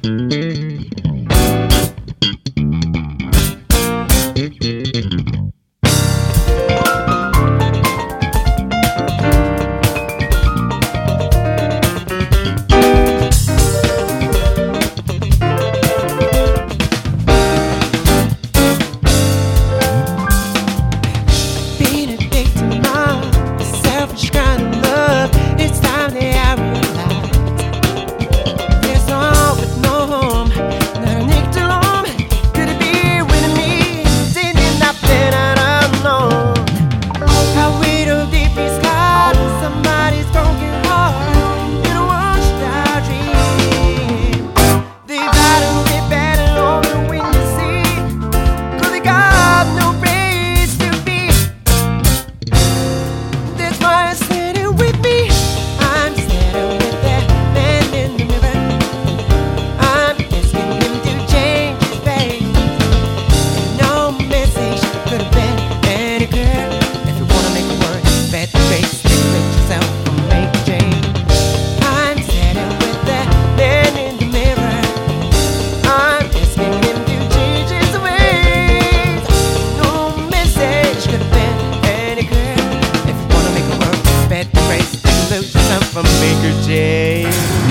From Baker J.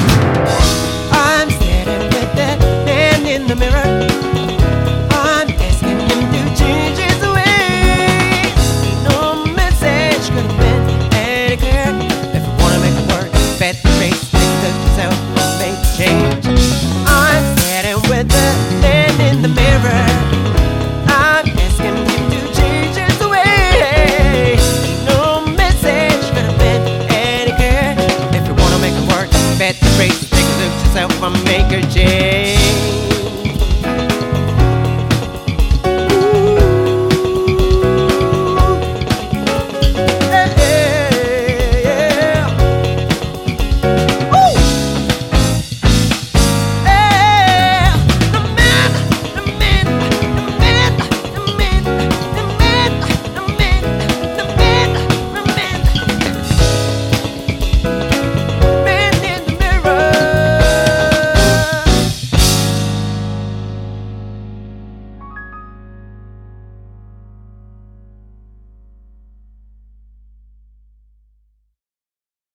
I'm standing with that man in the mirror. I'm asking him to change his ways. No message could have been any clearer. If you wanna make it work, bet the race, think of yourself, make a change. I'm standing with the man in the mirror. I'm asking him to change his ways. No message could have been any clearer. Bet the race, take a look yourself, I'm Baker J.